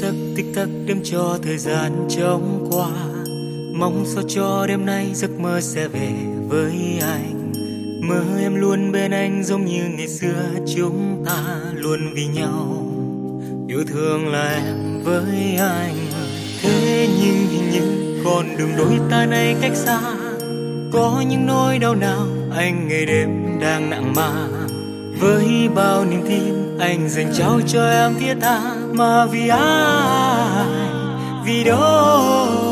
tích tắc đếm cho thời gian trôi qua. Mong sao cho đêm nay giấc mơ sẽ về với anh. Mơ em luôn bên anh giống như ngày xưa chúng ta luôn vì nhau. Yêu thương là em với anh. Thế nhưng hình như con đường đôi ta nay cách xa. Có những nỗi đau nào anh ngày đêm đang nặng mà. Với bao niềm tin anh dành trao cho em thiết tha. Mà vì ai, vì đâu